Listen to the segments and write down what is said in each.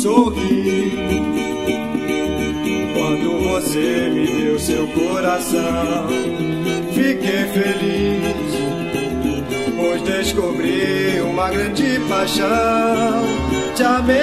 sorri quando você me deu seu coração. Fiquei feliz, pois descobri uma grande paixão. Te amei,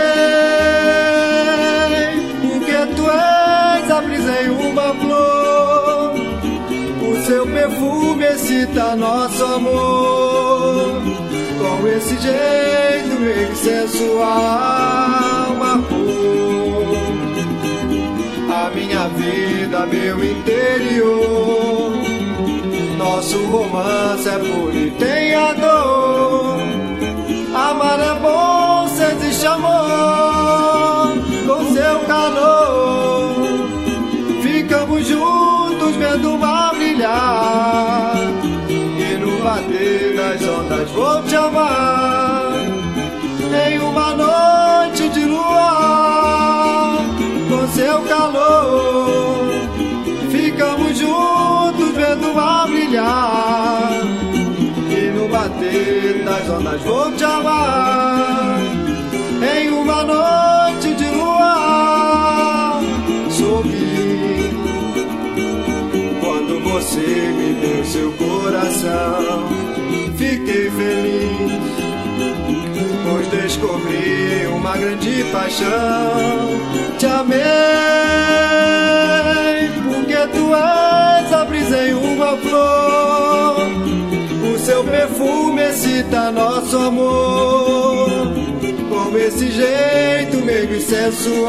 porque tu és a brisa em uma flor. O seu perfume excita nosso amor. Com esse jeito meio sensual marcou a minha vida, meu interior. Nosso romance é puro e tem a dor. Amar é bom se existe amor. Com seu calor ficamos juntos vendo o mar brilhar. E no bater das ondas vou te amar. Em uma noite de luar, com seu calor ficamos juntos vendo o mar brilhar. E no bater das ondas vou te amar. Em uma noite de luar, sorri quando você me deu seu coração. Fiquei feliz, pois descobri uma grande paixão. Te amei, porque tu és a brisa em uma flor. O seu perfume excita nosso amor. Com esse jeito meio sensual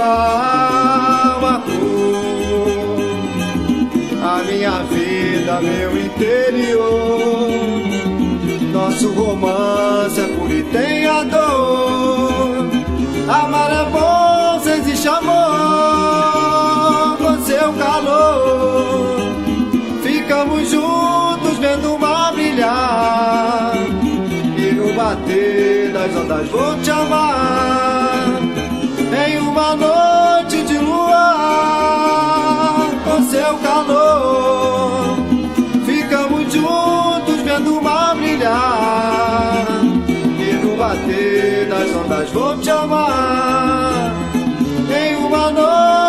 marcou a minha vida, meu interior. Nosso romance é puro e tem a dor. Amar é bom se existe amor. Com seu calor ficamos juntos vendo o mar brilhar. E no bater das ondas vou te amar. Em uma noite de luar, com seu calor ficamos juntos vendo o mar brilhar. E no bater das ondas vou te amar. Em uma noite